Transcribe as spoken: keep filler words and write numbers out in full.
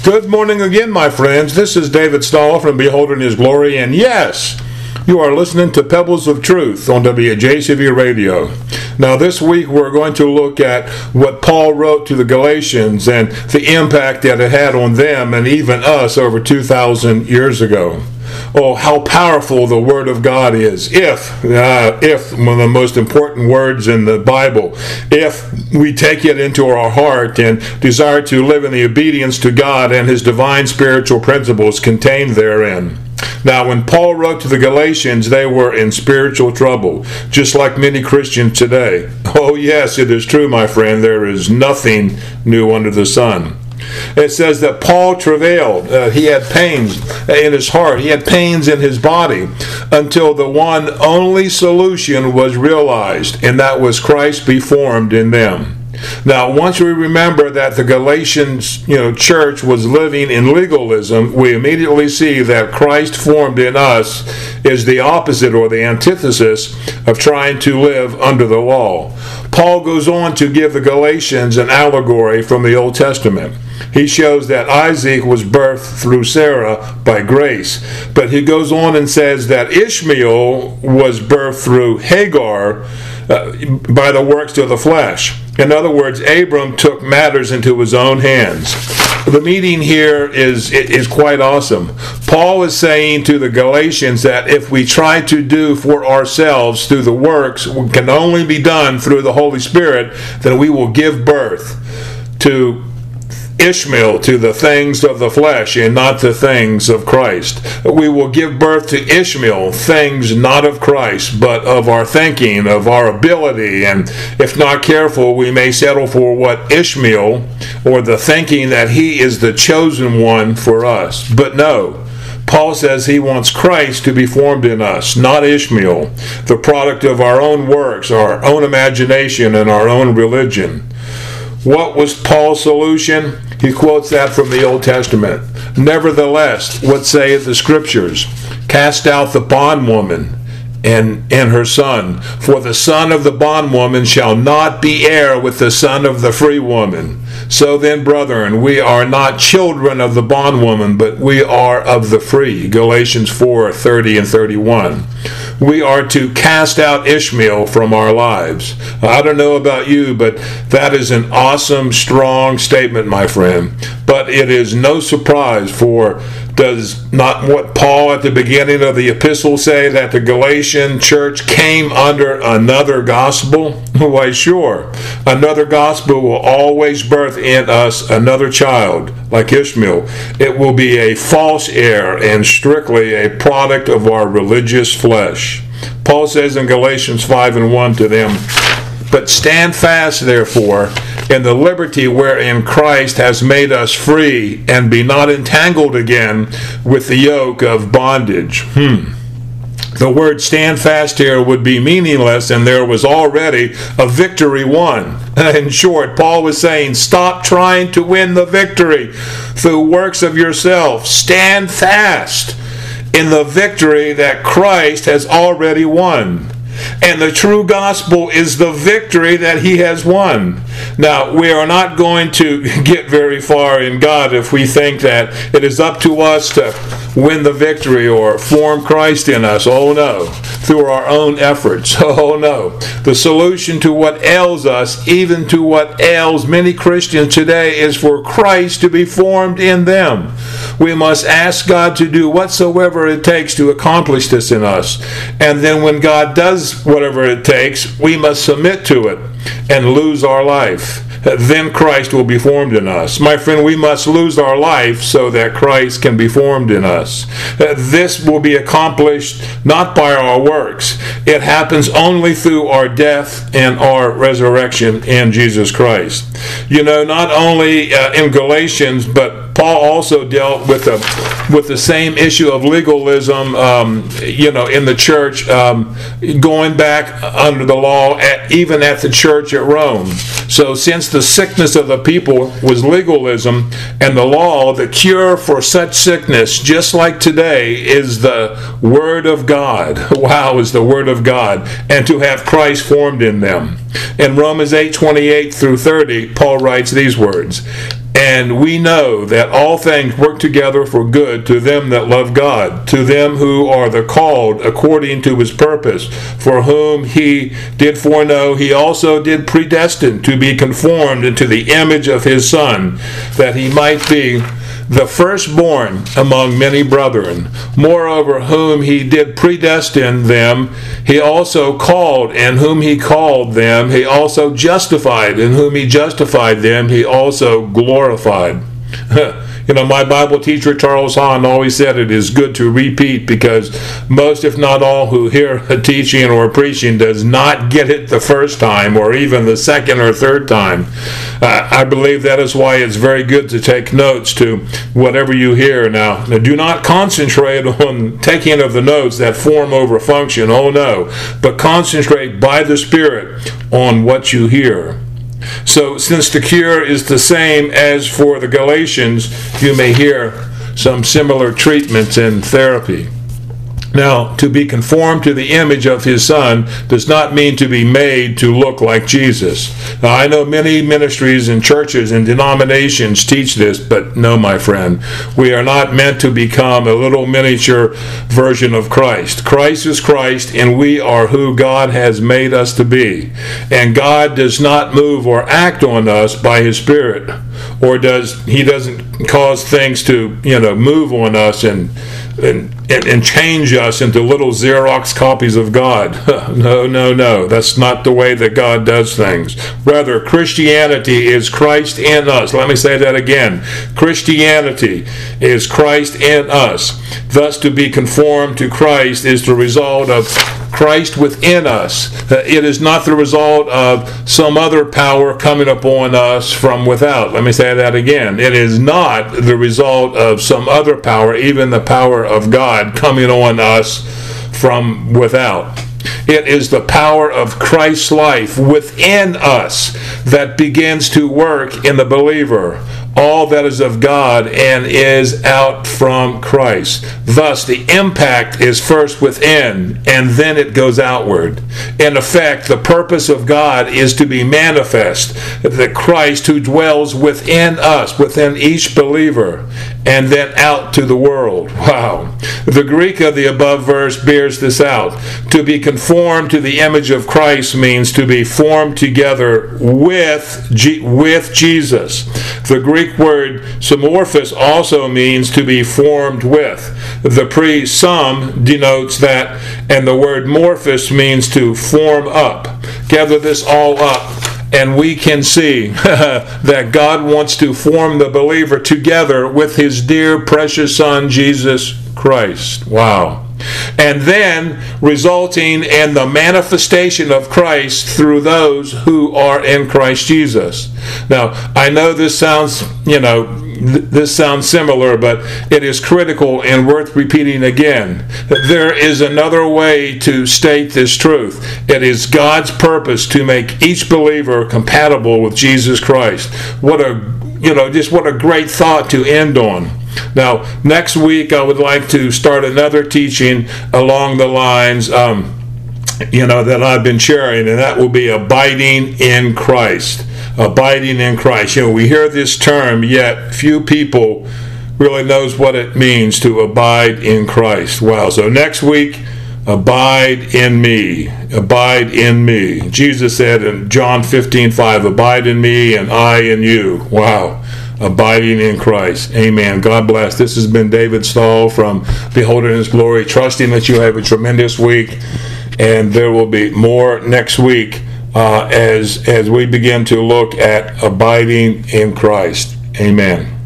Good morning again, my friends. This is David Stahl from Beholding His Glory, and yes, you are listening to Pebbles of Truth on W J C V Radio. Now, this week we're going to look at what Paul wrote to the Galatians and the impact that it had on them and even us over two thousand years ago. Oh, how powerful the Word of God is. If, uh, if, one of the most important words in the Bible, if we take it into our heart and desire to live in the obedience to God and His divine spiritual principles contained therein. Now, when Paul wrote to the Galatians, they were in spiritual trouble, just like many Christians today. Oh, yes, it is true, my friend. There is nothing new under the sun. It says that Paul travailed. Uh, he had pains in his heart. He had pains in his body until the one only solution was realized, and that was Christ be formed in them. Now, once we remember that the Galatians, you know, church was living in legalism, we immediately see that Christ formed in us is the opposite or the antithesis of trying to live under the law. Paul goes on to give the Galatians an allegory from the Old Testament. He shows that Isaac was birthed through Sarah by grace, but he goes on and says that Ishmael was birthed through Hagar uh, by the works of the flesh. In other words, Abram took matters into his own hands. The meaning here is, is quite awesome. Paul is saying to the Galatians that if we try to do for ourselves through the works, what can only be done through the Holy Spirit, then we will give birth to Ishmael, to the things of the flesh and not the things of Christ. We will give birth to Ishmael, things not of Christ, but of our thinking, of our ability, and if not careful, we may settle for what Ishmael, or the thinking that he is the chosen one for us. But no, Paul says he wants Christ to be formed in us, not Ishmael, the product of our own works, our own imagination, and our own religion. What was Paul's solution? He quotes that from the Old Testament. Nevertheless, what saith the Scriptures? Cast out the bondwoman and, and her son, for the son of the bondwoman shall not be heir with the son of the free woman. So then, brethren, we are not children of the bondwoman, but we are of the free. Galatians four, thirty and thirty-one. We are to cast out Ishmael from our lives. I don't know about you, but that is an awesome, strong statement, my friend. But it is no surprise, for does not what Paul at the beginning of the epistle say, that the Galatian church came under another gospel? Why, sure. Another gospel will always birth in us another child, like Ishmael. It will be a false heir and strictly a product of our religious flesh. Paul says in Galatians five and one to them, but stand fast, therefore, in the liberty wherein Christ has made us free, and be not entangled again with the yoke of bondage. Hmm. The word stand fast here would be meaningless, and there was already a victory won. In short, Paul was saying, stop trying to win the victory through works of yourself. Stand fast in the victory that Christ has already won. And the true gospel is the victory that He has won. Now, we are not going to get very far in God if we think that it is up to us to win the victory or form Christ in us. Oh no. Through our own efforts. Oh no. The solution to what ails us, even to what ails many Christians today, is for Christ to be formed in them. We must ask God to do whatsoever it takes to accomplish this in us. And then when God does whatever it takes, we must submit to it and lose our life. Then Christ will be formed in us. My friend, we must lose our life so that Christ can be formed in us. This will be accomplished not by our works. It happens only through our death and our resurrection in Jesus Christ. You know, not only uh, in Galatians, but Paul also dealt with the with the same issue of legalism, um, you know, in the church, um, going back under the law, at, even at the church at Rome. So since the sickness of the people was legalism and the law, the cure for such sickness, just like today, is the Word of God. Wow, is the Word of God. And to have Christ formed in them. In Romans eight, twenty-eight through thirty, Paul writes these words, And we know that all things work together for good to them that love God, to them who are the called according to his purpose, for whom he did foreknow, he also did predestine to be conformed into the image of his Son, that he might be the firstborn among many brethren. Moreover, whom he did predestine them, he also called, and whom he called them, he also justified, and whom he justified them, he also glorified. You know, my Bible teacher, Charles Hahn, always said it is good to repeat, because most, if not all, who hear a teaching or a preaching does not get it the first time or even the second or third time. Uh, I believe that is why it's very good to take notes to whatever you hear. Now, now, do not concentrate on taking of the notes that form over function. Oh, no. But concentrate by the Spirit on what you hear. So, since the cure is the same as for the Galatians, you may hear some similar treatments in therapy. Now, to be conformed to the image of his Son does not mean to be made to look like Jesus. Now, I know many ministries and churches and denominations teach this, but no, my friend, we are not meant to become a little miniature version of Christ. Christ is Christ, and we are who God has made us to be. And God does not move or act on us by his Spirit, or does he doesn't cause things to, you know, move on us and And, and, and change us into little Xerox copies of God. No, no, no. That's not the way that God does things. Rather, Christianity is Christ in us. Let me say that again. Christianity is Christ in us. Thus, to be conformed to Christ is the result of Christ within us. It is not the result of some other power coming upon us from without. Let me say that again. It is not the result of some other power, even the power of God, coming on us from without. It is the power of Christ's life within us that begins to work in the believer. All that is of God and is out from Christ. Thus, the impact is first within, and then it goes outward. In effect, the purpose of God is to be manifest, that Christ who dwells within us, within each believer, and then out to the world. Wow. The Greek of the above verse bears this out. To be conformed to the image of Christ means to be formed together with, G- with Jesus. The Greek word somorphos also means to be formed with. The pre-sum denotes that, and the word morphos means to form up. Gather this all up, and we can see that God wants to form the believer together with his dear, precious Son, Jesus Christ. Wow. And then resulting in the manifestation of Christ through those who are in Christ Jesus. Now, I know this sounds, you know, th- this sounds similar, but it is critical and worth repeating again. There is another way to state this truth. It is God's purpose to make each believer compatible with Jesus Christ. What a, you know, just what a great thought to end on. Now, next week I would like to start another teaching along the lines, um, you know, that I've been sharing, and that will be abiding in Christ. Abiding in Christ. You know, we hear this term, yet few people really knows what it means to abide in Christ. Wow. So next week, abide in me. Abide in me. Jesus said in John fifteen five, abide in me and I in you. Wow. Abiding in Christ. Amen. God bless. This has been David Stahl from Beholding His Glory, trusting that you have a tremendous week, and there will be more next week uh, as as we begin to look at abiding in Christ. Amen.